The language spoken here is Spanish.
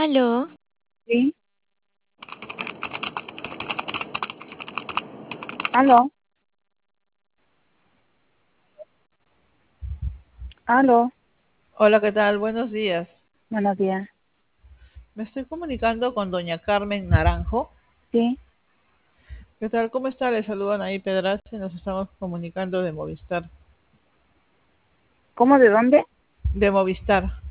Aló, Sí, aló, aló, Hola, ¿qué tal? Buenos días. buenos días. Me estoy comunicando con doña Carmen Naranjo. Sí, ¿Qué tal? ¿Cómo está? Le saludan ahí Pedraza y nos estamos comunicando de Movistar. ¿cómo de dónde? De Movistar.